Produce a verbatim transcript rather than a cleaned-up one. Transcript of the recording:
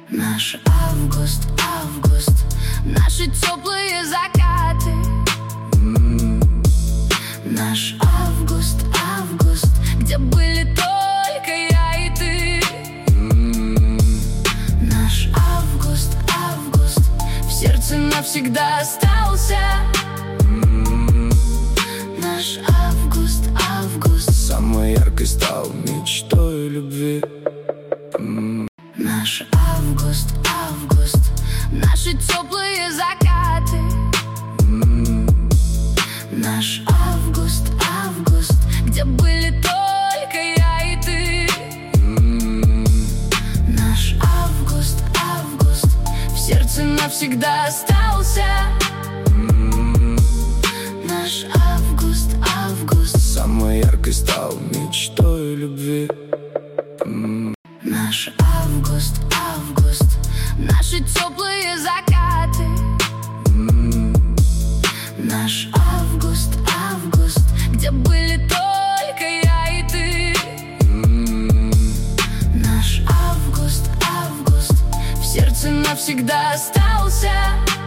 Наш август, август, наши теплые закаты. м-м. Наш август, август, где были только я и ты. м-м. Наш август, август, в сердце навсегда остался. м-м. Наш август, август, Самой яркой стал мечтой любви. м-м. наш август, август, наши теплые закаты. м-м. Наш август, август, где были только я и ты. м-м. Наш август, август, в сердце навсегда остался. м-м. Наш август, август, Самой яркой стал мечтой любви. м-м. наш август, август, наши теплые закаты. м-м. Наш август, август, где были только я и ты. м-м. Наш август, август, в сердце навсегда остался.